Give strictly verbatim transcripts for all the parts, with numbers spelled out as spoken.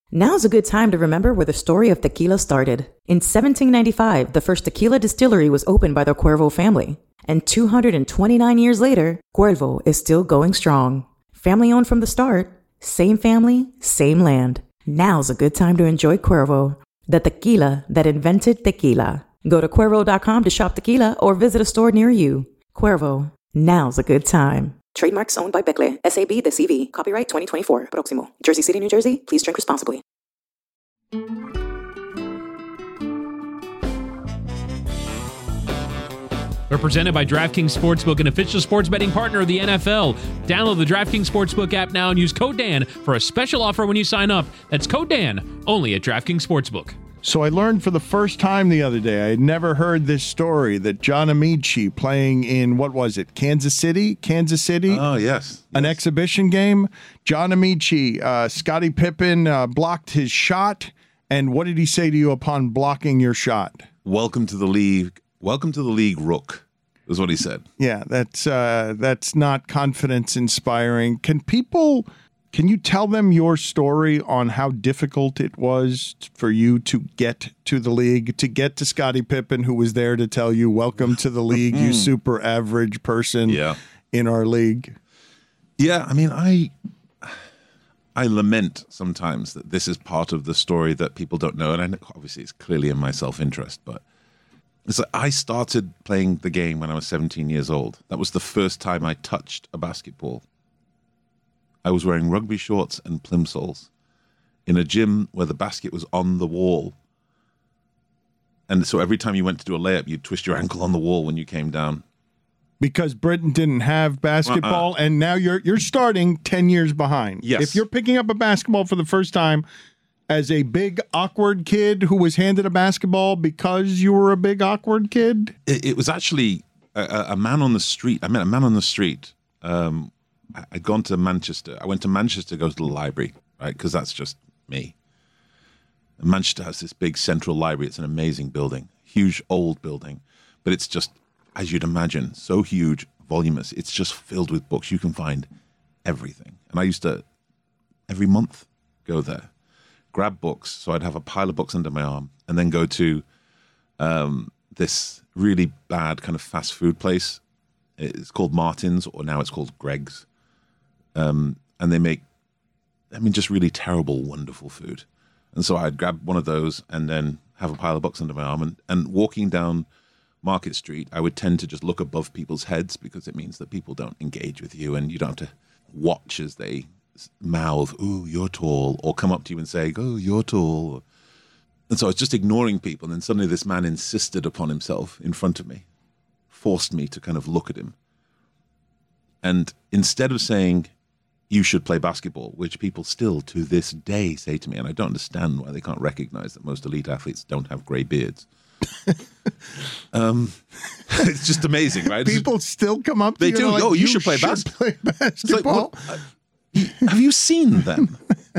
Now's a good time to remember where the story of tequila started. In seventeen ninety-five, the first tequila distillery was opened by the Cuervo family. And two hundred twenty-nine years later, Cuervo is still going strong. Family owned from the start, same family, same land. Now's a good time to enjoy Cuervo, the tequila that invented tequila. Go to Cuervo dot com to shop tequila or visit a store near you. Cuervo, now's a good time. Trademarks owned by Becle, S A B de C V. Copyright twenty twenty-four. Próximo. Jersey City, New Jersey. Please drink responsibly. We're presented by DraftKings Sportsbook, an official sports betting partner of the N F L. Download the DraftKings Sportsbook app now and use code Dan for a special offer when you sign up. That's code Dan, only at DraftKings Sportsbook. So I learned for the first time the other day, I had never heard this story, that John Amici playing in, what was it, Kansas City? Kansas City? Oh, yes. An yes. exhibition game. John Amici, uh, Scottie Pippen uh, blocked his shot. And what did he say to you upon blocking your shot? Welcome to the league. Welcome to the league, Rook, is what he said. Yeah, that's uh, that's not confidence inspiring. Can people... Can you tell them your story on how difficult it was for you to get to the league, to get to Scottie Pippen, who was there to tell you, welcome to the league, you super average person yeah. in our league? Yeah, I mean, I I lament sometimes that this is part of the story that people don't know. And I know, obviously it's clearly in my self-interest, but it's like I started playing the game when I was seventeen years old. That was the first time I touched a basketball. I was wearing rugby shorts and plimsolls in a gym where the basket was on the wall. And so every time you went to do a layup, you'd twist your ankle on the wall when you came down. Because Britain didn't have basketball, uh-uh. and now you're you're starting ten years behind. Yes. If you're picking up a basketball for the first time as a big, awkward kid who was handed a basketball because you were a big, awkward kid? It, it was actually a, a man on the street. I met a man on the street. Um I'd gone to Manchester. I went to Manchester to go to the library, right? Because that's just me. And Manchester has this big central library. It's an amazing building, huge old building. But it's just, as you'd imagine, so huge, voluminous. It's just filled with books. You can find everything. And I used to, every month, go there, grab books. So I'd have a pile of books under my arm and then go to um, this really bad kind of fast food place. It's called Martin's, or now it's called Greg's. Um, and they make, I mean, just really terrible, wonderful food. And so I'd grab one of those and then have a pile of books under my arm. And, and walking down Market Street, I would tend to just look above people's heads because it means that people don't engage with you and you don't have to watch as they mouth, ooh, you're tall, or come up to you and say, oh, you're tall. And so I was just ignoring people. And then suddenly this man insisted upon himself in front of me, forced me to kind of look at him. And instead of saying, you should play basketball, which people still to this day say to me, and I don't understand why they can't recognize that most elite athletes don't have gray beards. um, it's just amazing, right? People still come up to they you do. and like, oh, you, you should play, should bas- play basketball. Like, what, uh, have you seen them?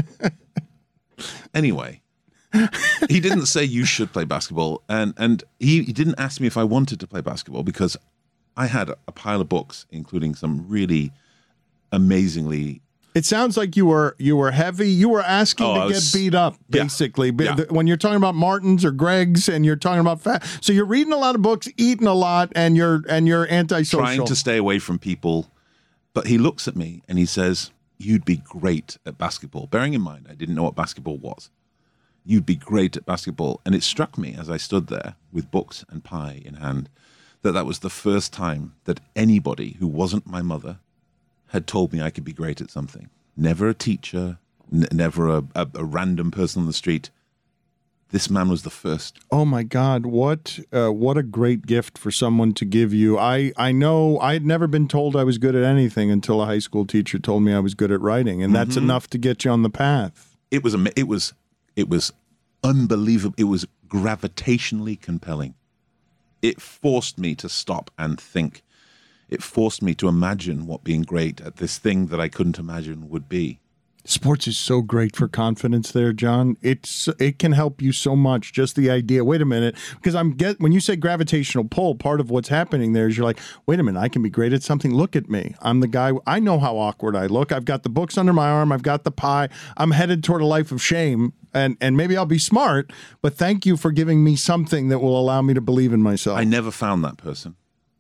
Anyway, he didn't say you should play basketball, and, and he, he didn't ask me if I wanted to play basketball because I had a pile of books, including some really amazingly. It sounds like you were you were heavy. You were asking oh, to was, get beat up, basically. Yeah, yeah. When you're talking about Martin's or Greg's, and you're talking about fat, so you're reading a lot of books, eating a lot, and you're and you're antisocial. Trying to stay away from people. But he looks at me and he says, "You'd be great at basketball." Bearing in mind, I didn't know what basketball was. You'd be great at basketball, and it struck me as I stood there with books and pie in hand that that was the first time that anybody who wasn't my mother had told me I could be great at something. Never a teacher, n- never a, a, a random person on the street. This man was the first. Oh my God, what uh, what a great gift for someone to give you. I, I know I had never been told I was good at anything until a high school teacher told me I was good at writing, and that's mm-hmm. enough to get you on the path. It was it was it was unbelievable. It was gravitationally compelling. It forced me to stop and think. It forced me to imagine what being great at this thing that I couldn't imagine would be. Sports is so great for confidence there, John. It's it can help you so much. Just the idea, wait a minute, because I'm get when you say gravitational pull, part of what's happening there is you're like, wait a minute, I can be great at something. Look at me. I'm the guy. I know how awkward I look. I've got the books under my arm. I've got the pie. I'm headed toward a life of shame, and and maybe I'll be smart, but thank you for giving me something that will allow me to believe in myself. I never found that person.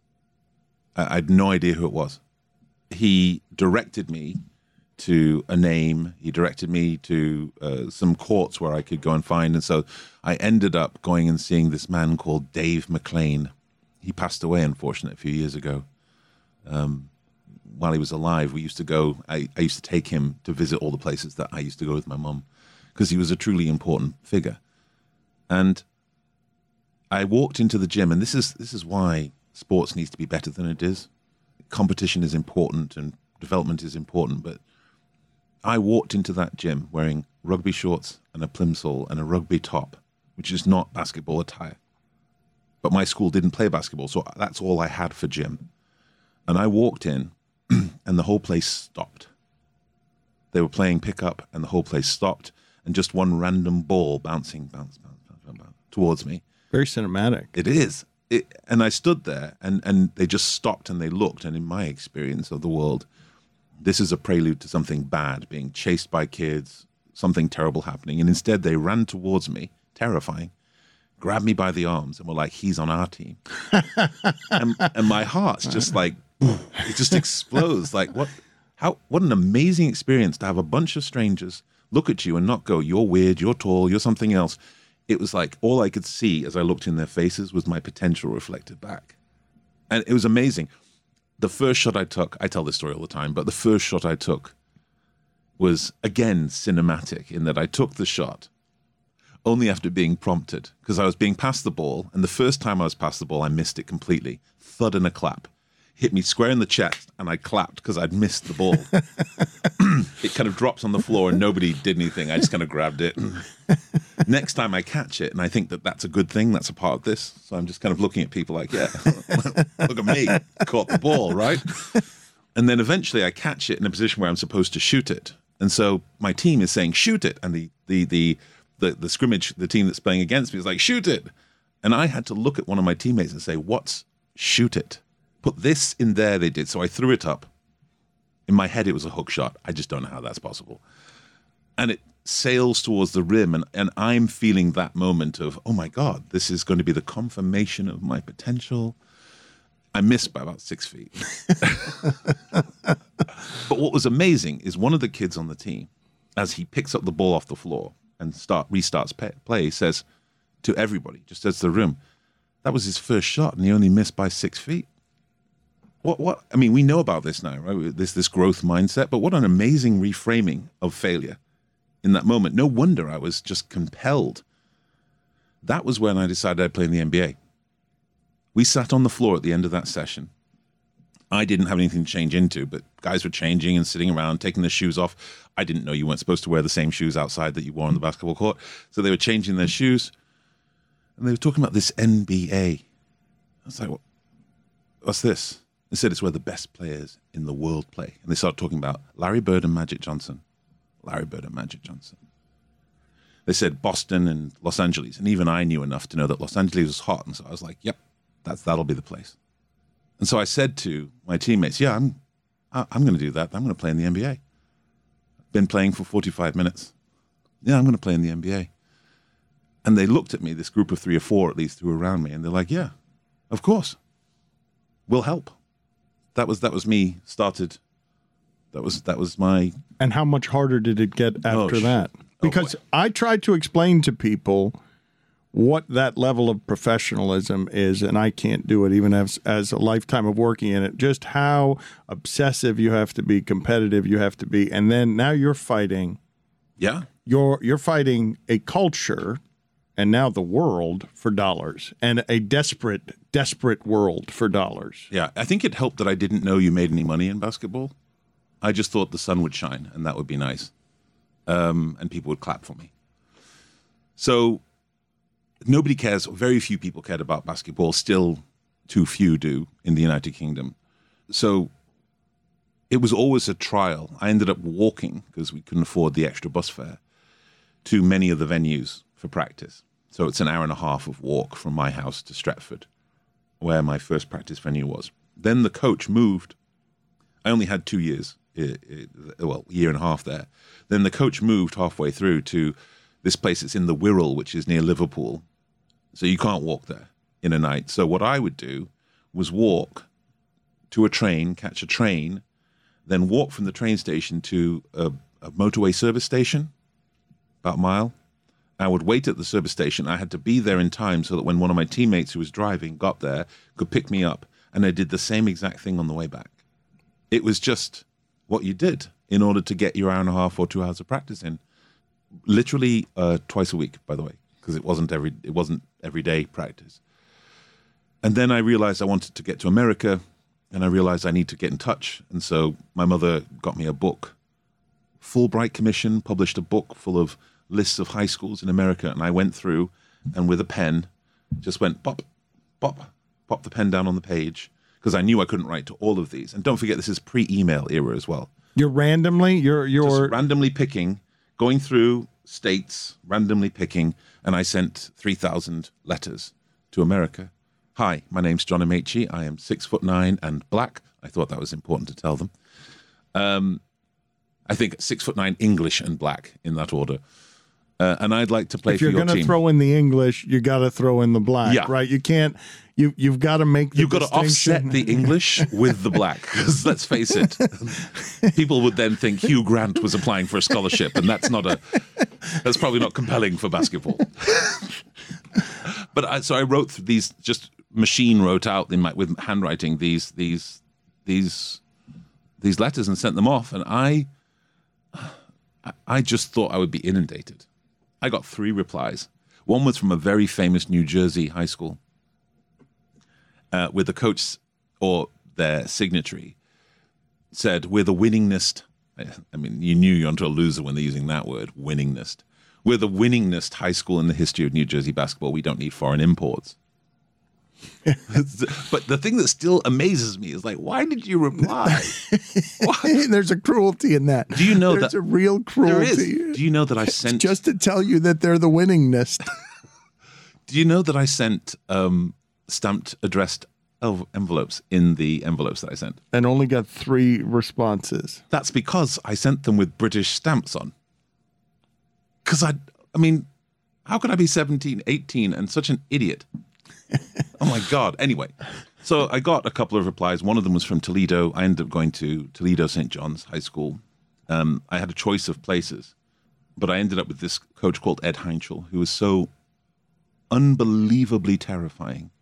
I, I had no idea who it was. He directed me to a name. He directed me to uh, some courts where I could go and find. And so I ended up going and seeing this man called Dave McLean. He passed away, unfortunately, a few years ago. Um, while he was alive, we used to go, I, I used to take him to visit all the places that I used to go with my mum because he was a truly important figure. And I walked into the gym, and this is this is why sports needs to be better than it is. Competition is important and development is important, but I walked into that gym wearing rugby shorts and a plimsoll and a rugby top, which is not basketball attire. But my school didn't play basketball, so that's all I had for gym. And I walked in, and the whole place stopped. They were playing pickup, and the whole place stopped, and just one random ball bouncing, bounce, bounce, bounce, bounce towards me. Very cinematic. It is. It, and I stood there, and, and they just stopped, and they looked, and in my experience of the world, this is a prelude to something bad, being chased by kids, something terrible happening. And instead they ran towards me, terrifying, grabbed me by the arms and were like, he's on our team. and, and my heart's just like, it just explodes. Like, what, how, what an amazing experience to have a bunch of strangers look at you and not go, you're weird, you're tall, you're something else. It was like all I could see as I looked in their faces was my potential reflected back. And it was amazing. The first shot I took, I tell this story all the time, but the first shot I took was, again, cinematic in that I took the shot only after being prompted because I was being passed the ball, and the first time I was passed the ball, I missed it completely. Thud and a clap. Hit me square in the chest, and I clapped because I'd missed the ball. It kind of dropped on the floor, and nobody did anything. I just kind of grabbed it. Next time I catch it, and I think that that's a good thing. That's a part of this. So I'm just kind of looking at people like, yeah, look at me. Caught the ball, right? And then eventually I catch it in a position where I'm supposed to shoot it. And so my team is saying, shoot it. And the the the the, the scrimmage, the team that's playing against me is like, shoot it. And I had to look at one of my teammates and say, what's shoot it? Put this in there, they did. So I threw it up. In my head, it was a hook shot. I just don't know how that's possible. And it sails towards the rim, and, and I'm feeling that moment of, oh my God, this is going to be the confirmation of my potential. I missed by about six feet. But what was amazing is one of the kids on the team, as he picks up the ball off the floor and start restarts pay, play, says to everybody, just as the room, that was his first shot, and he only missed by six feet. What? What? I mean, we know about this now, right? This this growth mindset, but what an amazing reframing of failure in that moment. No wonder I was just compelled. That was when I decided I'd play in the N B A. We sat on the floor at the end of that session. I didn't have anything to change into, but guys were changing and sitting around, taking their shoes off. I didn't know you weren't supposed to wear the same shoes outside that you wore on the basketball court. So they were changing their shoes, and they were talking about this N B A. I was like, what, what's this? They said it's where the best players in the world play. And they started talking about Larry Bird and Magic Johnson. Larry Bird and Magic Johnson. They said Boston and Los Angeles. And even I knew enough to know that Los Angeles was hot. And so I was like, yep, that's, that'll be the place. And so I said to my teammates, yeah, I'm, I'm going to do that. I'm going to play in the N B A. Been playing for forty-five minutes. Yeah, I'm going to play in the N B A. And they looked at me, this group of three or four at least who were around me. And they're like, yeah, of course. We'll help. That was that was me started. That was that was my. And how much harder did it get after oh, that? Because oh, I tried to explain to people what that level of professionalism is, and I can't do it even as as a lifetime of working in it. Just how obsessive you have to be, competitive you have to be, and then now you're fighting. Yeah, you're you're fighting a culture. And now the world for dollars, and a desperate, desperate world for dollars. Yeah, I think it helped that I didn't know you made any money in basketball. I just thought the sun would shine, and that would be nice. Um, and people would clap for me. So nobody cares, very few people cared about basketball. Still too few do in the United Kingdom. So it was always a trial. I ended up walking, because we couldn't afford the extra bus fare, to many of the venues for practice. So it's an hour and a half of walk from my house to Stretford, where my first practice venue was. Then the coach moved. I only had two years, well, a year and a half there. Then the coach moved halfway through to this place that's in the Wirral, which is near Liverpool. So you can't walk there in a night. So what I would do was walk to a train, catch a train, then walk from the train station to a, a motorway service station, about a mile. I would wait at the service station. I had to be there in time so that when one of my teammates who was driving got there, could pick me up. And I did the same exact thing on the way back. It was just what you did in order to get your hour and a half or two hours of practice in. Literally uh, twice a week, by the way, because it wasn't every it wasn't everyday practice. And then I realized I wanted to get to America, and I realized I need to get in touch. And so my mother got me a book. Fulbright Commission published a book full of lists of high schools in America, and I went through and with a pen just went pop, pop, pop the pen down on the page, because I knew I couldn't write to all of these. And don't forget, this is pre-email era as well. You're randomly, you're you're just randomly picking, going through states, randomly picking, and I sent three thousand letters to America. Hi, my name's John Amaechi. I am six foot nine and black. I thought that was important to tell them. Um, I think six foot nine, English and black in that order. Uh, and I'd like to play if for your you're team. going to throw in the English, you got to throw in the black, Yeah. right? You can't. You you've got to make the You've got to distinction. offset the English with the black, because let's face it, people would then think Hugh Grant was applying for a scholarship, and that's not a that's probably not compelling for basketball. But I, so I wrote these, just machine wrote out in my with handwriting these these these these letters and sent them off, and I I just thought I would be inundated. I got three replies. One was from a very famous New Jersey high school, uh, with the coach or their signatory said, "We're the winningest." I mean, you knew you're onto a loser when they're using that word, winningest. We're the winningest high school in the history of New Jersey basketball. We don't need foreign imports. But the thing that still amazes me is, like, why did you reply? Why? There's a cruelty in that. Do you know There's that a real cruelty? There is. Do you know that I sent just to tell you that they're the winningest? Do you know that I sent um, stamped, addressed el- envelopes in the envelopes that I sent? And only got three responses. That's because I sent them with British stamps on. Because I, I mean, how could I be seventeen, eighteen and such an idiot? Oh my God. Anyway, so I got a couple of replies. One of them was from Toledo. I ended up going to Toledo Saint John's High School. Um, I had a choice of places, but I ended up with this coach called Ed Heinschel, who was so unbelievably terrifying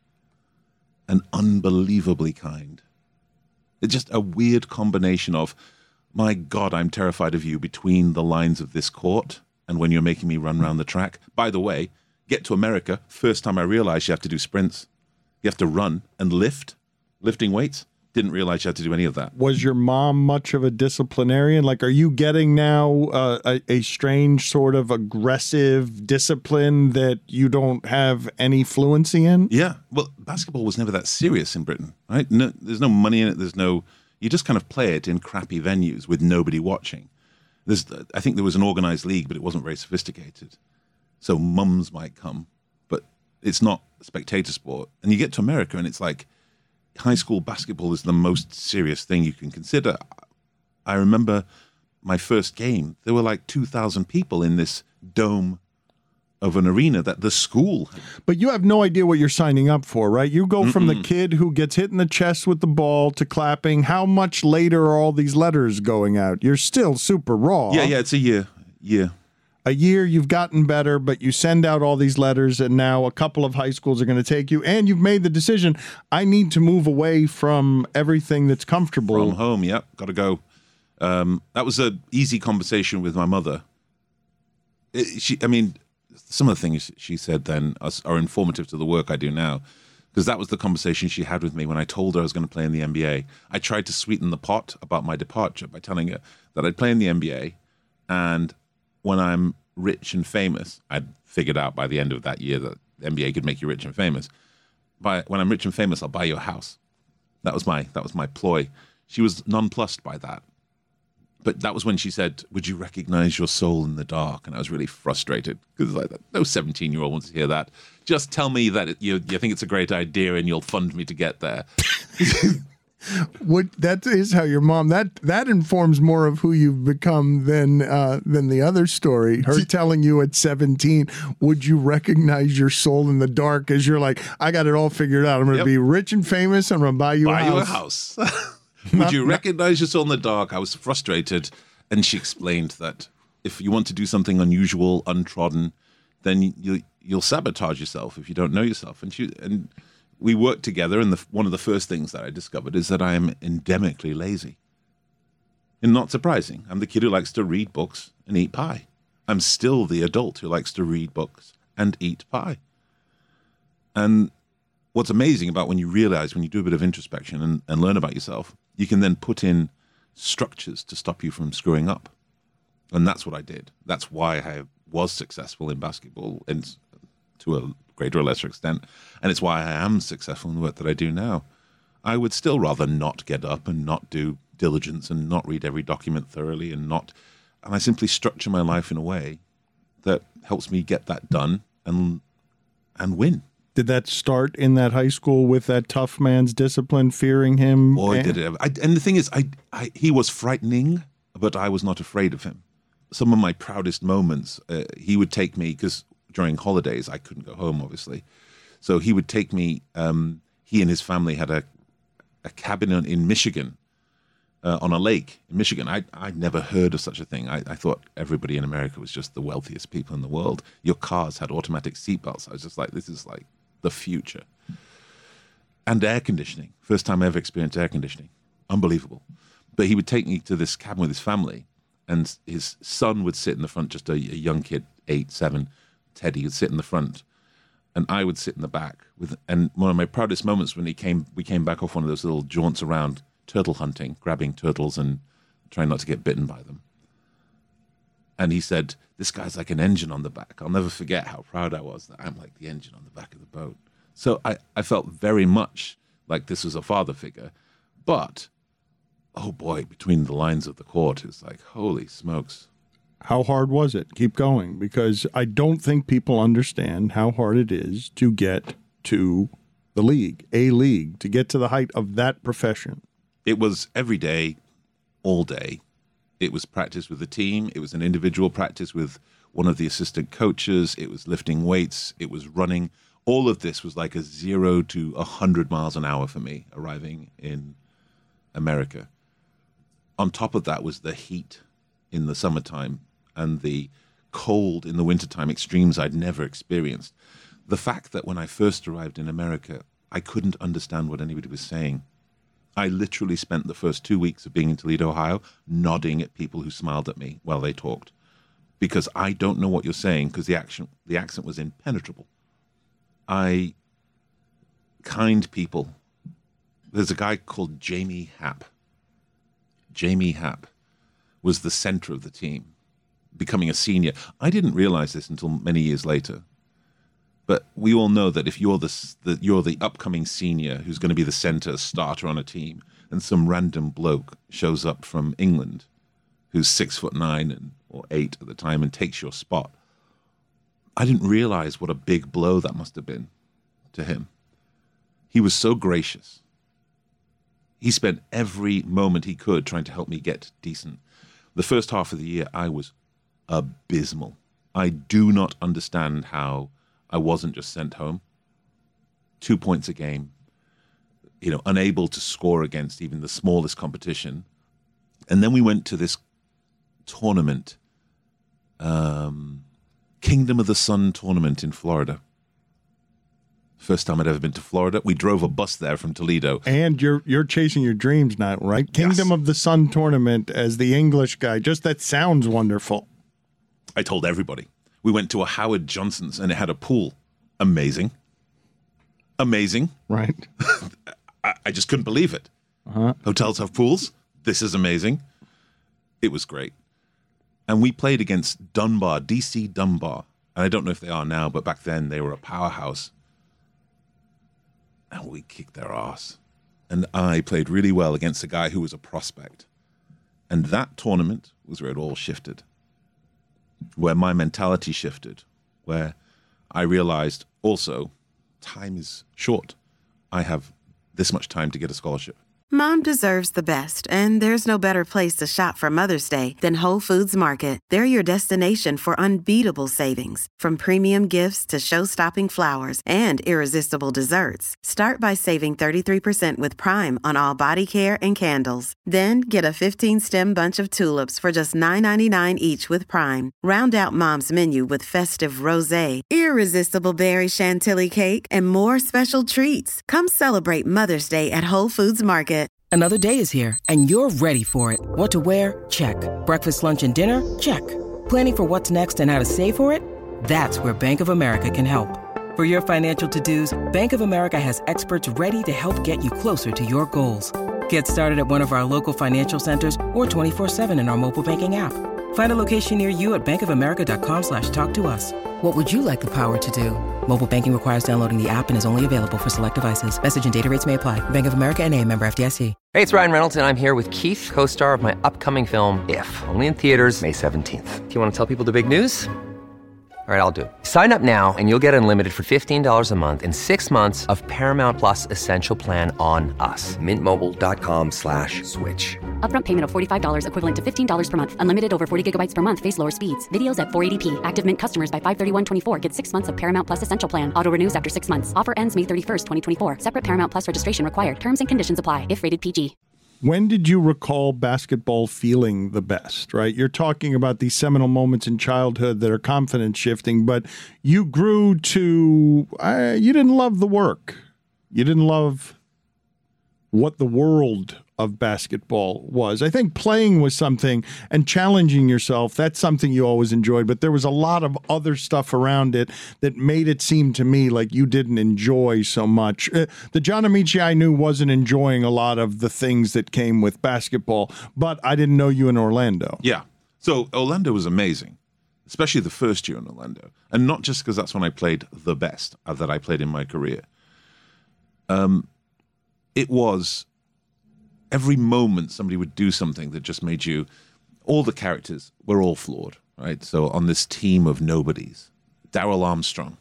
and unbelievably kind. It's just a weird combination of, my God, I'm terrified of you, between the lines of this court and when you're making me run around the track. By the way, get to America, first time I realized you have to do sprints. You have to run and lift, lifting weights. Didn't realize you had to do any of that. Was your mom much of a disciplinarian? Like, are you getting now uh, a, a strange sort of aggressive discipline that you don't have any fluency in? Yeah. Well, basketball was never that serious in Britain, right? No, there's no money in it. There's no, you just kind of play it in crappy venues with nobody watching. There's, I think there was an organized league, but it wasn't very sophisticated. So mums might come, but it's not a spectator sport. And you get to America and it's like, high school basketball is the most serious thing you can consider. I remember my first game, there were like two thousand people in this dome of an arena that the school had. But you have no idea what you're signing up for, right? You go from Mm-mm. the kid who gets hit in the chest with the ball to clapping. How much later are all these letters going out? You're still super raw. Yeah, yeah, it's a year. year. A year, you've gotten better, but you send out all these letters, and now a couple of high schools are going to take you, and you've made the decision, I need to move away from everything that's comfortable. From home, yep, got to go. Um, that was an easy conversation with my mother. It, she, I mean, some of the things she said then are, are informative to the work I do now, because that was the conversation she had with me when I told her I was going to play in the N B A. I tried to sweeten the pot about my departure by telling her that I'd play in the N B A, and when I'm rich and famous, I'd figured out by the end of that year that the N B A could make you rich and famous. By when I'm rich and famous, I'll buy you a house. That was my that was my ploy. She was nonplussed by that. But that was when she said, would you recognize your soul in the dark? And I was really frustrated because like, no seventeen-year-old wants to hear that. Just tell me that it, you, you think it's a great idea and you'll fund me to get there. What that is how your mom that that informs more of who you've become than uh, than the other story. Her telling you at seventeen, would you recognize your soul in the dark? As you're like, I got it all figured out. I'm going to Yep. be rich and famous. I'm going to buy you Buy a you a house. house. Would you recognize your soul in the dark? I was frustrated. And she explained that if you want to do something unusual, untrodden, then you, you'll sabotage yourself if you don't know yourself. And she and we worked together. And the, one of the first things that I discovered is that I am endemically lazy. And not surprising. I'm the kid who likes to read books and eat pie. I'm still the adult who likes to read books and eat pie. And what's amazing about when you realize, when you do a bit of introspection and, and learn about yourself, you can then put in structures to stop you from screwing up. And that's what I did. That's why I was successful in basketball, and to a greater or lesser extent. And it's why I am successful in the work that I do now. I would still rather not get up and not do diligence and not read every document thoroughly and not, and I simply structure my life in a way that helps me get that done and and win. Did that start in that high school with that tough man's discipline, fearing him? Boy, and- did it ever. I, and the thing is, I, I, he was frightening, but I was not afraid of him. Some of my proudest moments, uh, he would take me, because during holidays, I couldn't go home, obviously. So he would take me, um, he and his family had a, a cabin in, in Michigan, uh, on a lake in Michigan. I, I'd never heard of such a thing. I, I thought everybody in America was just the wealthiest people in the world. Your cars had automatic seatbelts. I was just like, this is like the future. And air conditioning. First time I ever experienced air conditioning. Unbelievable. But he would take me to this cabin with his family, and his son would sit in the front, just a, a young kid, eight, seven, Teddy would sit in the front, and I would sit in the back. With. And one of my proudest moments when he came, we came back off one of those little jaunts around turtle hunting, grabbing turtles and trying not to get bitten by them. And he said, this guy's like an engine on the back. I'll never forget how proud I was that I'm like the engine on the back of the boat. So I, I felt very much like this was a father figure. But, oh boy, between the lines of the court, it's like, holy smokes. How hard was it? Keep going, because I don't think people understand how hard it is to get to the league, a league, to get to the height of that profession. It was every day, all day. It was practice with the team. It was an individual practice with one of the assistant coaches. It was lifting weights. It was running. All of this was like a zero to a hundred miles an hour for me arriving in America. On top of that was the heat in the summertime and the cold in the wintertime, extremes I'd never experienced. The fact that when I first arrived in America, I couldn't understand what anybody was saying. I literally spent the first two weeks of being in Toledo, Ohio, nodding at people who smiled at me while they talked, because I don't know what you're saying, because the action, the accent was impenetrable. I, kind people, there's a guy called Jamie Happ. Jamie Happ was the center of the team, becoming a senior. I didn't realize this until many years later. But we all know that if you're the, the you're the upcoming senior who's going to be the center starter on a team, and some random bloke shows up from England, who's six foot nine and or eight at the time, and takes your spot, I didn't realize what a big blow that must have been to him. He was so gracious. He spent every moment he could trying to help me get decent. The first half of the year, I was abysmal. I do not understand how I wasn't just sent home. Two points a game, you know, unable to score against even the smallest competition. And then we went to this tournament, um, Kingdom of the Sun tournament in Florida. First time I'd ever been to Florida. We drove a bus there from Toledo. And you're you're chasing your dreams now, right? Kingdom Yes. of the Sun tournament as the English guy. Just that sounds wonderful. I told everybody. We went to a Howard Johnson's and it had a pool. Amazing. Amazing. Right. I, I just couldn't believe it. Uh-huh. Hotels have pools. This is amazing. It was great. And we played against Dunbar, D C Dunbar. And I don't know if they are now, but back then they were a powerhouse. And we kicked their ass. and I played really well against a guy who was a prospect. And that tournament was where it all shifted, where my mentality shifted, where I realized also time is short. I have this much time to get a scholarship. Mom deserves the best, and there's no better place to shop for Mother's Day than Whole Foods Market. They're your destination for unbeatable savings, from premium gifts to show-stopping flowers and irresistible desserts. Start by saving thirty-three percent with Prime on all body care and candles. Then get a fifteen-stem bunch of tulips for just nine ninety-nine each with Prime. Round out Mom's menu with festive rosé, irresistible berry chantilly cake, and more special treats. Come celebrate Mother's Day at Whole Foods Market. Another day is here, and you're ready for it. What to wear? Check. Breakfast, lunch, and dinner? Check. Planning for what's next and how to save for it? That's where Bank of America can help. For your financial to-dos, Bank of America has experts ready to help get you closer to your goals. Get started at one of our local financial centers or twenty-four seven in our mobile banking app. Find a location near you at bankofamerica.com slash talk to us. What would you like the power to do? Mobile banking requires downloading the app and is only available for select devices. Message and data rates may apply. Bank of America N A, member F D I C. Hey, it's Ryan Reynolds, and I'm here with Keith, co-star of my upcoming film, If, only in theaters May seventeenth. Do you want to tell people the big news? All right, I'll do it. Sign up now and you'll get unlimited for fifteen dollars a month and six months of Paramount Plus Essential Plan on us. Mintmobile.com slash switch. Upfront payment of forty-five dollars equivalent to fifteen dollars per month. Unlimited over forty gigabytes per month. Face lower speeds. Videos at four eighty p. Active Mint customers by five thirty-one twenty-four get six months of Paramount Plus Essential Plan. Auto renews after six months. Offer ends May thirty-first, twenty twenty-four. Separate Paramount Plus registration required. Terms and conditions apply if rated P G. When did you recall basketball feeling the best, right? You're talking about these seminal moments in childhood that are confidence shifting, but you grew to, uh, you didn't love the work. You didn't love what the world of basketball was. I think playing was something, and challenging yourself, that's something you always enjoyed, but there was a lot of other stuff around it that made it seem to me like you didn't enjoy so much. Uh, the John Amici I knew wasn't enjoying a lot of the things that came with basketball, but I didn't know you in Orlando. Yeah. So Orlando was amazing, especially the first year in Orlando. And not just because that's when I played the best that I played in my career. Um, it was... Every moment somebody would do something that just made you, all the characters were all flawed, right? So on this team of nobodies, Darrell Armstrong,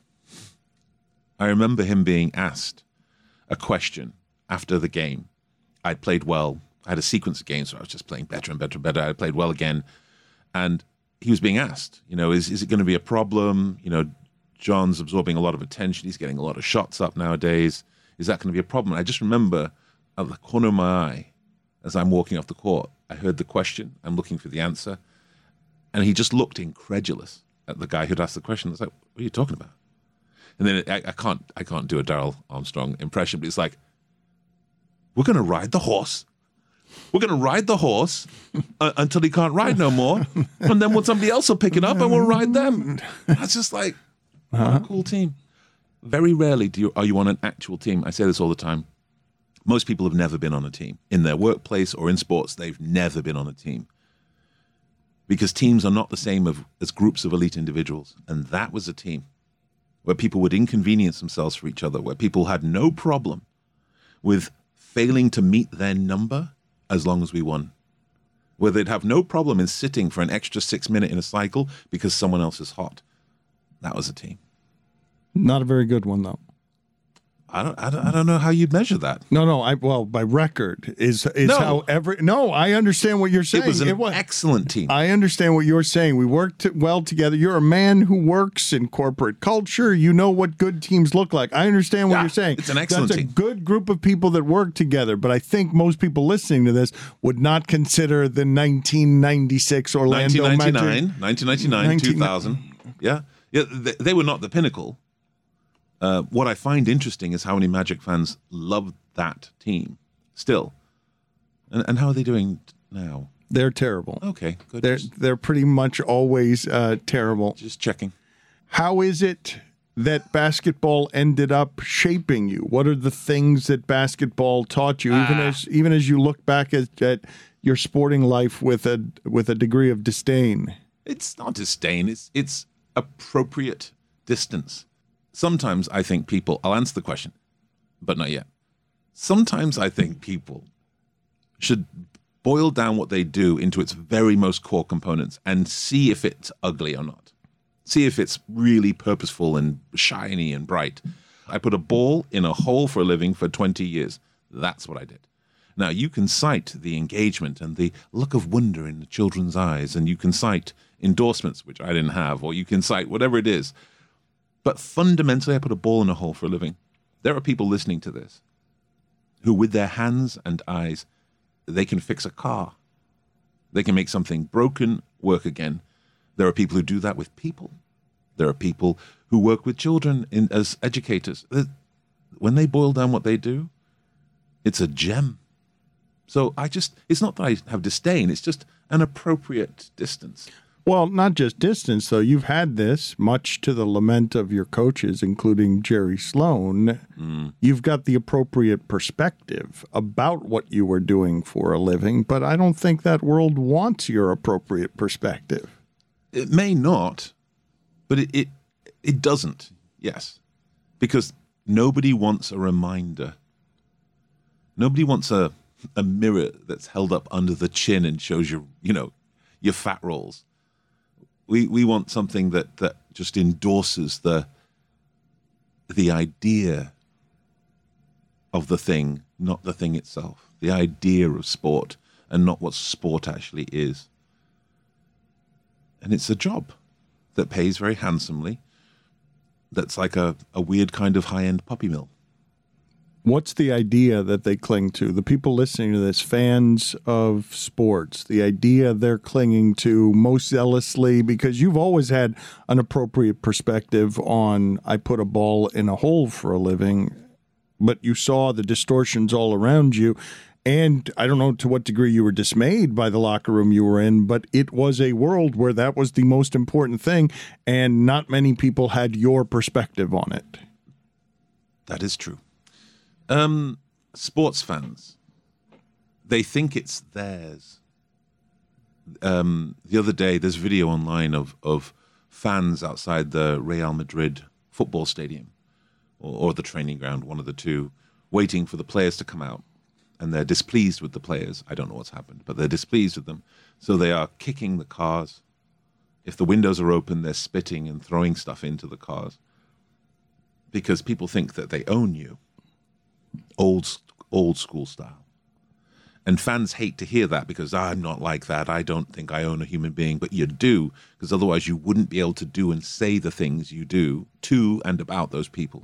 I remember him being asked a question after the game. I'd played well. I had a sequence of games where I was just playing better and better and better. I played well again. And he was being asked, you know, is, is it going to be a problem? You know, John's absorbing a lot of attention. He's getting a lot of shots up nowadays. Is that going to be a problem? I just remember at the corner of my eye, as I'm walking off the court, I heard the question. I'm looking for the answer. And he just looked incredulous at the guy who'd asked the question. I was like, what are you talking about? And then I, I can't I can't do a Darrell Armstrong impression, but it's like, we're going to ride the horse. We're going to ride the horse uh, until he can't ride no more. And then somebody else will pick it up and we'll ride them. That's just like, what uh-huh. a cool team. Very rarely do you, are you on an actual team. I say this all the time. Most people have never been on a team. In their workplace or in sports, they've never been on a team. Because teams are not the same of, as groups of elite individuals. And that was a team where people would inconvenience themselves for each other, where people had no problem with failing to meet their number as long as we won. Where they'd have no problem in sitting for an extra six minute in a cycle because someone else is hot. That was a team. Not a very good one, though. I don't, I don't, I don't know how you'd measure that. No, no. I well, by record is is no. how every. No, I understand what you're saying. It was an it was, excellent team. I understand what you're saying. We worked well together. You're a man who works in corporate culture. You know what good teams look like. I understand what yeah, you're saying. It's an excellent That's team. a good group of people that work together. But I think most people listening to this would not consider the nineteen ninety-six Orlando nineteen ninety-nine, nineteen ninety-nine, nineteen two thousand. Yeah, yeah. They, they were not the pinnacle. Uh, what I find interesting is how many Magic fans love that team still. And, and how are they doing now? They're terrible. Okay, good. They're, they're pretty much always uh, terrible. Just checking. How is it that basketball ended up shaping you? What are the things that basketball taught you, ah. even as even as you look back at, at your sporting life with a with a degree of disdain? It's not disdain. It's it's appropriate distance. Sometimes I think people, I'll answer the question, but not yet. sometimes I think people should boil down what they do into its very most core components and see if it's ugly or not. See if it's really purposeful and shiny and bright. I put a ball in a hole for a living for twenty years. That's what I did. Now, you can cite the engagement and the look of wonder in the children's eyes, and you can cite endorsements, which I didn't have, or you can cite whatever it is. But fundamentally, I put a ball in a hole for a living. There are people listening to this who, with their hands and eyes, they can fix a car. They can make something broken work again. There are people who do that with people. There are people who work with children in, as educators. When they boil down what they do, it's a gem. So I just, it's not that I have disdain, it's just an appropriate distance. Well, not just distance, though. You've had this, much to the lament of your coaches, including Jerry Sloan. Mm. You've got the appropriate perspective about what you were doing for a living, but I don't think that world wants your appropriate perspective. It may not, but it it, it doesn't, yes. Because nobody wants a reminder. Nobody wants a, a mirror that's held up under the chin and shows you, you know, your fat rolls. We we want something that, that just endorses the the idea of the thing, not the thing itself. The idea of sport and not what sport actually is. And it's a job that pays very handsomely. That's like a, a weird kind of high-end puppy mill. What's the idea that they cling to? The people listening to this, fans of sports, the idea they're clinging to most zealously, because you've always had an appropriate perspective on, I put a ball in a hole for a living, but you saw the distortions all around you. And I don't know to what degree you were dismayed by the locker room you were in, but it was a world where that was the most important thing, and not many people had your perspective on it. That is true. Um, sports fans, they think it's theirs. Um, the other day, there's a video online of, of fans outside the Real Madrid football stadium, or, or the training ground, one of the two, waiting for the players to come out. And they're displeased with the players. I don't know what's happened, but they're displeased with them. So they are kicking the cars. If the windows are open, they're spitting and throwing stuff into the cars. Because people think that they own you. Old, old school style. And fans hate to hear that because I'm not like that. I don't think I own a human being. But you do, because otherwise you wouldn't be able to do and say the things you do to and about those people.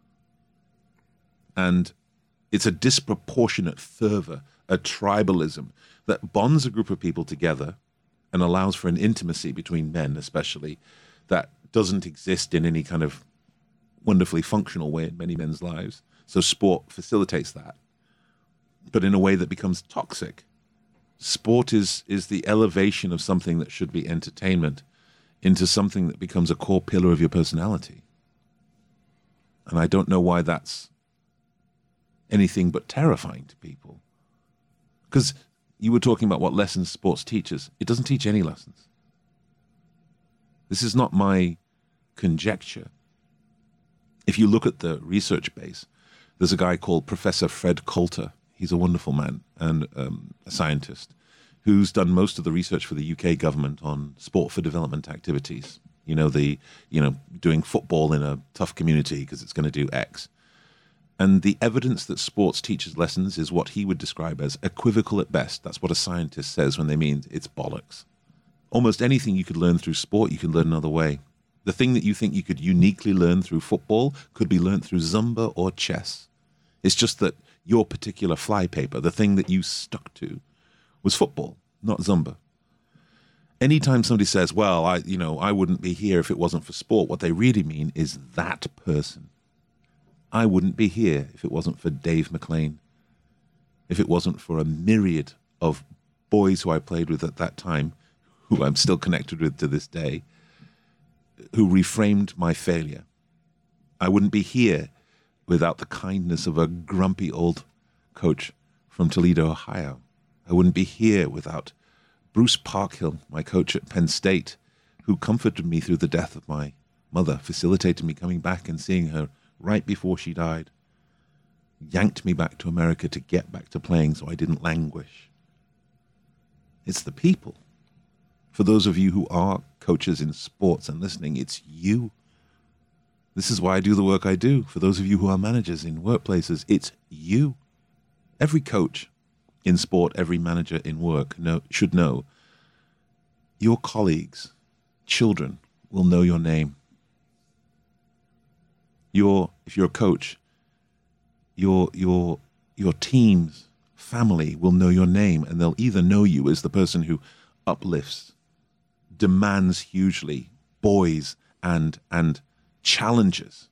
And it's a disproportionate fervor, a tribalism that bonds a group of people together and allows for an intimacy between men, especially, that doesn't exist in any kind of wonderfully functional way in many men's lives. So sport facilitates that, but in a way that becomes toxic. Sport is is the elevation of something that should be entertainment into something that becomes a core pillar of your personality. And I don't know why that's anything but terrifying to people. Because you were talking about what lessons sports teaches. It doesn't teach any lessons. This is not my conjecture. If you look at the research base, there's a guy called Professor Fred Coulter. He's a wonderful man and um, a scientist who's done most of the research for the U K government on sport for development activities. You know, the you know doing football in a tough community because it's going to do X. And the evidence that sports teaches lessons is what he would describe as equivocal at best. That's what a scientist says when they mean it's bollocks. Almost anything you could learn through sport, you could learn another way. The thing that you think you could uniquely learn through football could be learned through Zumba or chess. It's just that your particular flypaper, the thing that you stuck to, was football, not Zumba. Anytime somebody says, well, I, you know, I wouldn't be here if it wasn't for sport, what they really mean is that person. I wouldn't be here if it wasn't for Dave McLean, if it wasn't for a myriad of boys who I played with at that time, who I'm still connected with to this day, who reframed my failure. I wouldn't be here without the kindness of a grumpy old coach from Toledo, Ohio. I wouldn't be here without Bruce Parkhill, my coach at Penn State, who comforted me through the death of my mother, facilitated me coming back and seeing her right before she died. yanked me back to America to get back to playing so I didn't languish. It's the people. For those of you who are coaches in sports and listening, it's you. This is why I do the work I do. For those of you who are managers in workplaces, it's you. Every coach in sport, every manager in work know, should know your colleagues, children, will know your name. Your, if you're a coach, your your your team's family will know your name, and they'll either know you as the person who uplifts, demands hugely, buoys and and challenges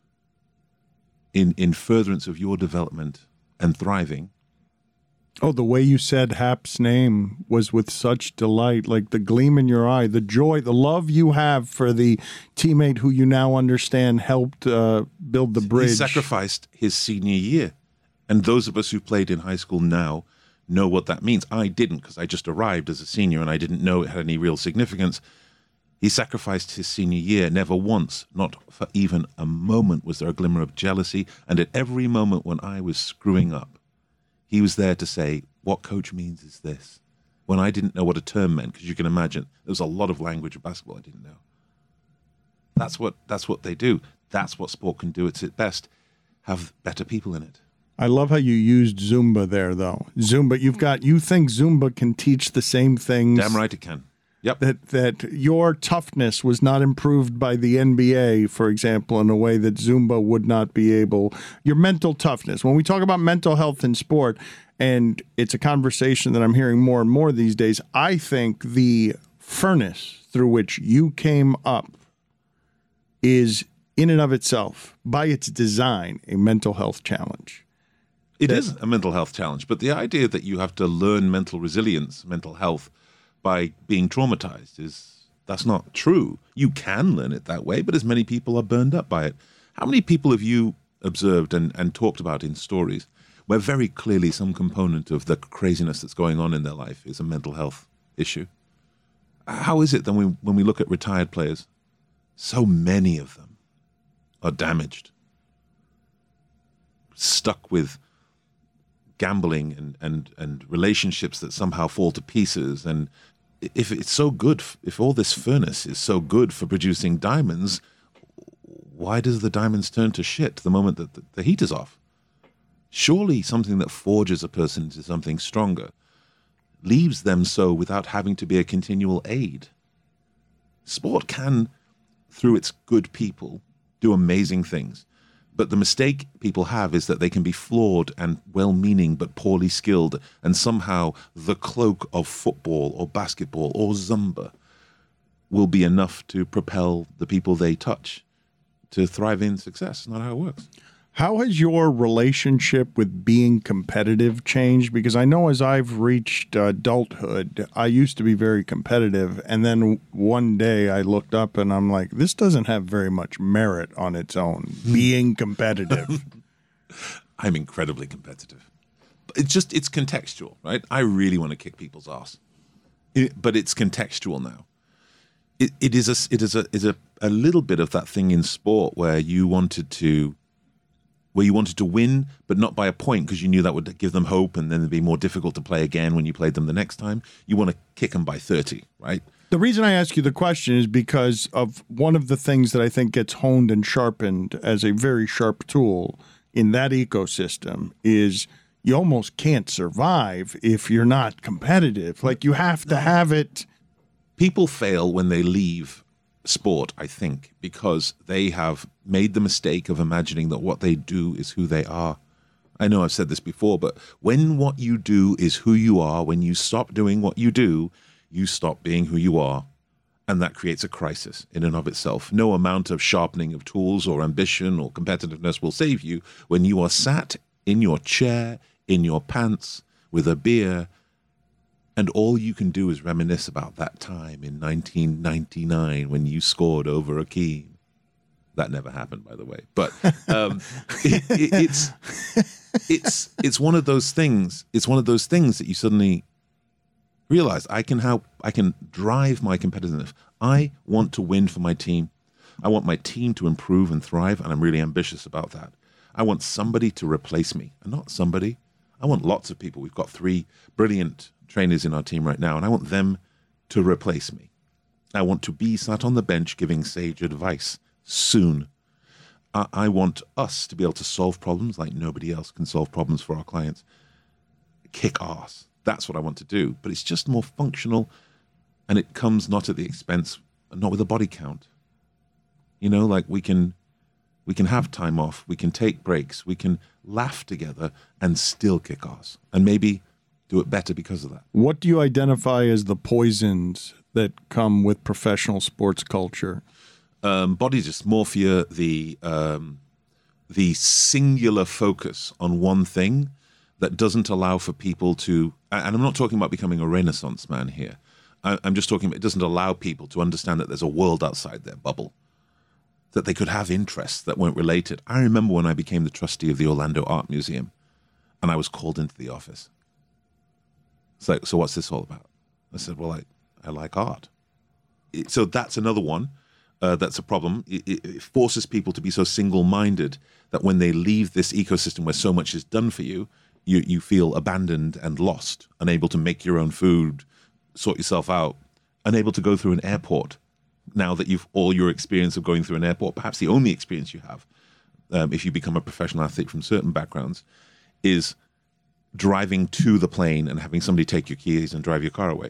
in in furtherance of your development and thriving. Oh, the way you said Hap's name was with such delight, like the gleam in your eye, the joy, the love you have for the teammate who you now understand helped uh, build the bridge. He sacrificed his senior year. And those of us who played in high school now know what that means. I didn't, because I just arrived as a senior and I didn't know it had any real significance. He sacrificed his senior year. Never once, not for even a moment, was there a glimmer of jealousy. And at every moment when I was screwing up, he was there to say, what coach means is this. When I didn't know what a term meant, because you can imagine, there was a lot of language of basketball I didn't know. That's what that's what they do. That's what sport can do at its best. Have better people in it. I love how you used Zumba there, though. Zumba, you've got, you think Zumba can teach the same things. Damn right it can. Yep. That that your toughness was not improved by the N B A, for example, in a way that Zumba would not be able. Your mental toughness. When we talk about mental health in sport, and it's a conversation that I'm hearing more and more these days, I think the furnace through which you came up is in and of itself, by its design, a mental health challenge. It that, is a mental health challenge, but the idea that you have to learn mental resilience, mental health, by being traumatized is, that's not true. You can learn it that way, but as many people are burned up by it. How many people have you observed and, and talked about in stories where very clearly some component of the craziness that's going on in their life is a mental health issue? How is it that we, when we look at retired players, so many of them are damaged, stuck with gambling and, and, and relationships that somehow fall to pieces? And if it's so good, if all this furnace is so good for producing diamonds, why does the diamonds turn to shit the moment that the, the heat is off? Surely something that forges a person into something stronger leaves them so without having to be a continual aid. Sport can, through its good people, do amazing things. But the mistake people have is that they can be flawed and well-meaning but poorly skilled, and somehow the cloak of football or basketball or Zumba will be enough to propel the people they touch to thrive in success. Not how it works. How has your relationship with being competitive changed? Because I know as I've reached adulthood, I used to be very competitive. And then one day I looked up and I'm like, this doesn't have very much merit on its own, being competitive. I'm incredibly competitive. It's just, it's contextual, right? I really want to kick people's ass. It, but it's contextual now. It, it is, a, it is, a, is a, a little bit of that thing in sport where you wanted to where you wanted to win, but not by a point, because you knew that would give them hope and then it'd be more difficult to play again when you played them the next time. You want to kick them by thirty, right? The reason I ask you the question is because of one of the things that I think gets honed and sharpened as a very sharp tool in that ecosystem is you almost can't survive if you're not competitive. Like, you have to have it. People fail when they leave sport, I think, because they have made the mistake of imagining that what they do is who they are. I know I've said this before, but when what you do is who you are, when you stop doing what you do, you stop being who you are. And that creates a crisis in and of itself. No amount of sharpening of tools or ambition or competitiveness will save you when you are sat in your chair, in your pants, with a beer, and all you can do is reminisce about that time in nineteen ninety-nine when you scored over Akeem. That never happened, by the way. But um, it, it, it's it's it's one of those things. It's one of those things that you suddenly realize I can help. I can drive my competitiveness. I want to win for my team. I want my team to improve and thrive, and I'm really ambitious about that. I want somebody to replace me, and not somebody. I want lots of people. We've got three brilliant trainers in our team right now, and I want them to replace me. I want to be sat on the bench giving sage advice soon. I, I want us to be able to solve problems like nobody else can solve problems for our clients. Kick ass. That's what I want to do. But it's just more functional, and it comes not at the expense, not with a body count. You know, like we can we can have time off, we can take breaks, we can laugh together and still kick ass, and maybe do it better because of that. What do you identify as the poisons that come with professional sports culture? Um, body dysmorphia, the um, the singular focus on one thing that doesn't allow for people to, and I'm not talking about becoming a Renaissance man here. I, I'm just talking about it doesn't allow people to understand that there's a world outside their bubble, that they could have interests that weren't related. I remember when I became the trustee of the Orlando Art Museum, and I was called into the office. It's like, so what's this all about? I said, well, I, I like art. It, so that's another one uh, that's a problem. It, it, it forces people to be so single-minded that when they leave this ecosystem where so much is done for you, you, you feel abandoned and lost, unable to make your own food, sort yourself out, unable to go through an airport. Now that you've all your experience of going through an airport, perhaps the only experience you have, um, if you become a professional athlete from certain backgrounds, is driving to the plane and having somebody take your keys and drive your car away.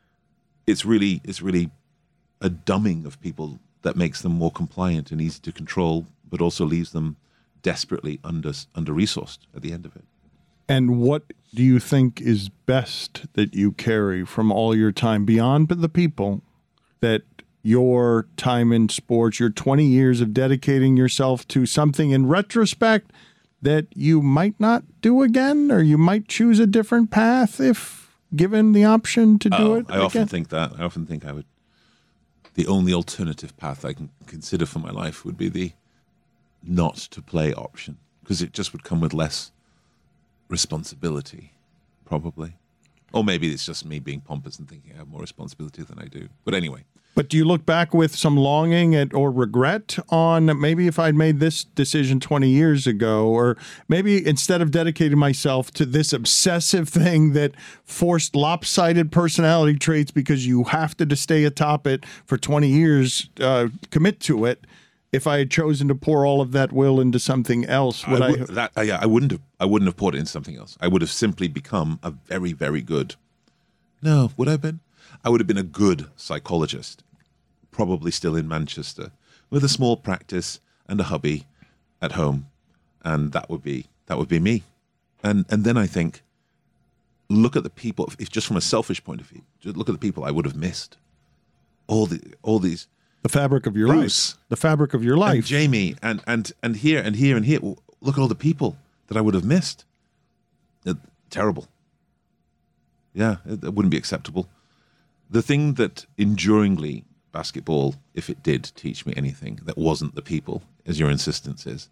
It's really, it's really a dumbing of people that makes them more compliant and easy to control, but also leaves them desperately under under resourced at the end of it. And what do you think is best that you carry from all your time beyond the people, that your time in sports, your twenty years of dedicating yourself to something in retrospect that you might not do again, or you might choose a different path if given the option to do oh, it I again? often think that. I often think I would, the only alternative path I can consider for my life would be the not to play option, because it just would come with less responsibility, probably. Or maybe it's just me being pompous and thinking I have more responsibility than I do. But anyway. But do you look back with some longing at, or regret on maybe if I'd made this decision twenty years ago, or maybe instead of dedicating myself to this obsessive thing that forced lopsided personality traits because you have to, to stay atop it for twenty years, uh, commit to it. If I had chosen to pour all of that will into something else, would I? I, would, I that, uh, yeah, I wouldn't have. I wouldn't have poured it into something else. I would have simply become a very, very good. No, would I have been? I would have been a good psychologist, probably still in Manchester, with a small practice and a hubby at home, and that would be that would be me. And and then I think, look at the people. If just from a selfish point of view, just look at the people I would have missed. All the all these. The fabric of your Bruce, life. The fabric of your life. And Jamie, and and and here and here and here. Look at all the people that I would have missed. Uh, terrible. Yeah, it, it wouldn't be acceptable. The thing that enduringly basketball, if it did teach me anything that wasn't the people, as your insistence is,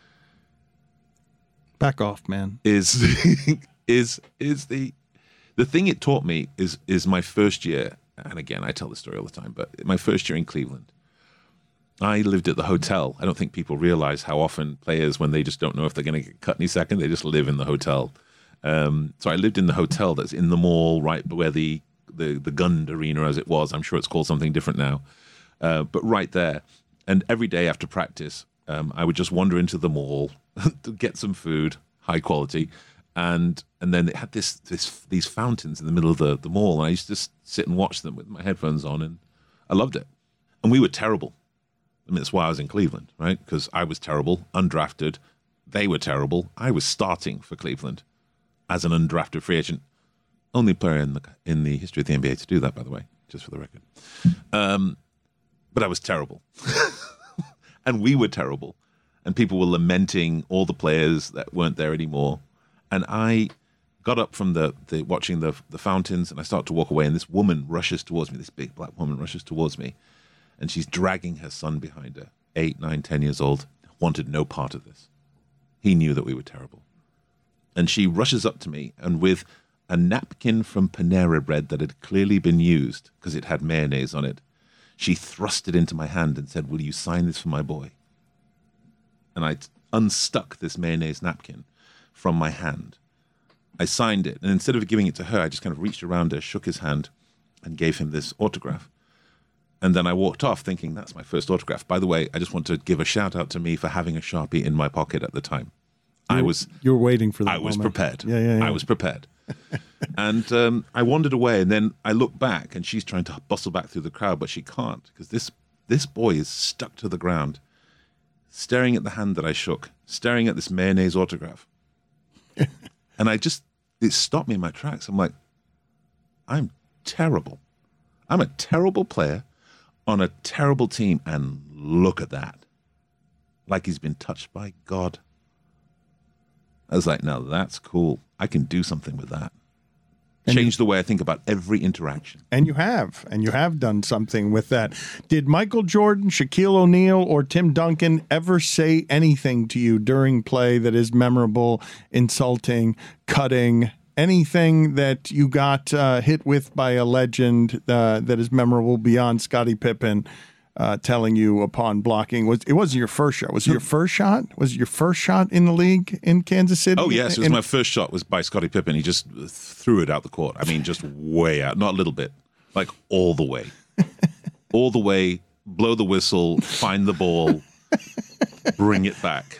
back off, man. Is is is the the thing it taught me is is my first year. And again, I tell this story all the time, but my first year in Cleveland, I lived at the hotel. I don't think people realize how often players, when they just don't know if they're going to get cut any second, they just live in the hotel. Um, so I lived in the hotel that's in the mall, right where the, the, the Gund Arena, as it was. I'm sure it's called something different now. Uh, but right there. And every day after practice, um, I would just wander into the mall to get some food, high quality. And and then it had this this these fountains in the middle of the, the mall, and I used to just sit and watch them with my headphones on, and I loved it. And we were terrible. I mean, that's why I was in Cleveland, right? Because I was terrible, undrafted. They were terrible. I was starting for Cleveland as an undrafted free agent. Only player in the in the history of the N B A to do that, by the way, just for the record. Um, but I was terrible. And we were terrible. And people were lamenting all the players that weren't there anymore. And I got up from the, the watching the the fountains, and I start to walk away, and this woman rushes towards me, this big black woman rushes towards me, and she's dragging her son behind her, eight, nine, ten years old, wanted no part of this. He knew that we were terrible. And she rushes up to me, and with a napkin from Panera Bread that had clearly been used, because it had mayonnaise on it, she thrust it into my hand and said, "Will you sign this for my boy?" And I unstuck this mayonnaise napkin from my hand. I signed it, and instead of giving it to her, I just kind of reached around her, shook his hand, and gave him this autograph. And then I walked off thinking, that's my first autograph. By the way, I just want to give a shout out to me for having a Sharpie in my pocket at the time. You're, I was you were waiting for that I was moment. prepared. Yeah, yeah, yeah. I was prepared. And um, I wandered away, and then I looked back, and she's trying to bustle back through the crowd, but she can't, because this, this boy is stuck to the ground, staring at the hand that I shook, staring at this mayonnaise autograph. And I just, it stopped me in my tracks. I'm like, I'm terrible. I'm a terrible player on a terrible team, and look at that. Like he's been touched by God. I was like, now that's cool. I can do something with that. And Change you, the way I think about every interaction. And you have, and you have done something with that. Did Michael Jordan, Shaquille O'Neal, or Tim Duncan ever say anything to you during play that is memorable, insulting, cutting, anything that you got uh, hit with by a legend uh, that is memorable beyond Scottie Pippen uh, telling you upon blocking? Was it wasn't your first shot? Was it your first shot? Was it your first shot in the league in Kansas City? Oh, yes. It was in, my first shot was by Scottie Pippen. He just threw it out the court. I mean, just way out. Not a little bit. Like all the way. All the way. Blow the whistle. Find the ball. Bring it back.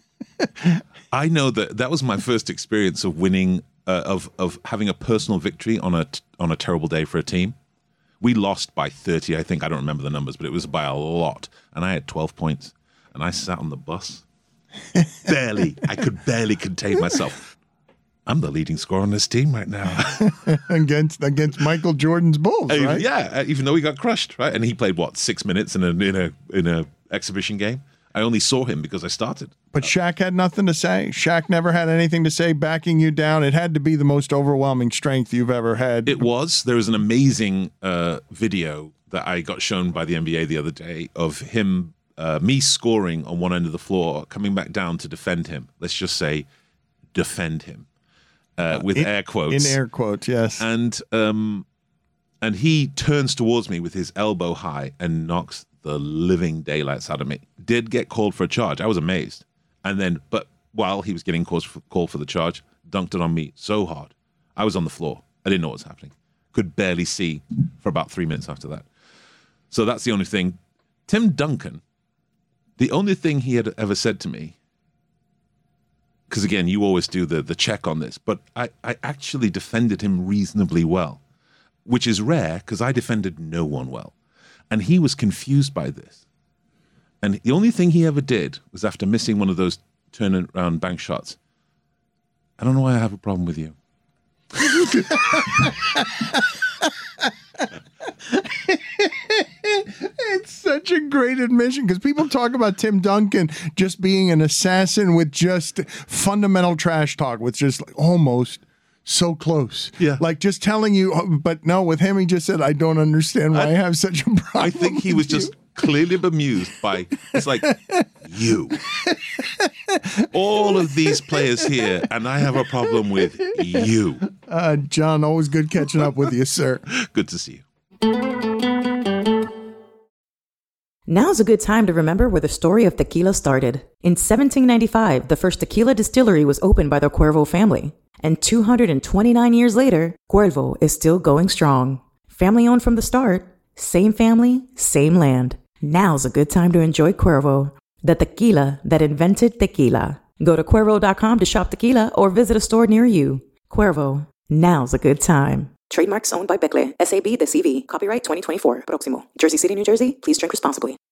I know that that was my first experience of winning, uh, of of having a personal victory on a on a terrible day for a team. We lost by thirty, I think. I don't remember the numbers, but it was by a lot. And I had twelve points. And I sat on the bus. Barely. I could barely contain myself. I'm the leading scorer on this team right now. against against Michael Jordan's Bulls, Uh, right? Yeah, even though he got crushed, right? And he played, what, six minutes in a, in a, in a exhibition game? I only saw him because I started. But Shaq had nothing to say. Shaq never had anything to say backing you down. It had to be the most overwhelming strength you've ever had. It was. There was an amazing uh, video that I got shown by the N B A the other day of him, uh, me scoring on one end of the floor, coming back down to defend him. Let's just say defend him uh, with in, air quotes. In air quotes, yes. And, um, and he turns towards me with his elbow high and knocks the living daylights out of me. Did get called for a charge. I was amazed. And then, but while he was getting called for, called for the charge, dunked it on me so hard. I was on the floor. I didn't know what was happening. Could barely see for about three minutes after that. So that's the only thing. Tim Duncan, the only thing he had ever said to me, because again, you always do the, the check on this, but I, I actually defended him reasonably well, which is rare because I defended no one well. And he was confused by this. And the only thing he ever did was after missing one of those turn around bank shots. I don't know why I have a problem with you. It's such a great admission because people talk about Tim Duncan just being an assassin with just fundamental trash talk, with just like almost so close. Yeah. Like just telling you, but no, with him, he just said, I don't understand why I, I have such a problem. I think he was just clearly bemused by, it's like, you. All of these players here, and I have a problem with you. Uh, John, always good catching up with you, sir. Good to see you. Now's a good time to remember where the story of tequila started. In seventeen ninety-five, the first tequila distillery was opened by the Cuervo family. And two hundred twenty-nine years later, Cuervo is still going strong. Family owned from the start, same family, same land. Now's a good time to enjoy Cuervo, the tequila that invented tequila. Go to Cuervo dot com to shop tequila or visit a store near you. Cuervo, now's a good time. Trademarks owned by Becle, S A B de C V. Copyright twenty twenty-four. Próximo. Jersey City, New Jersey. Please drink responsibly.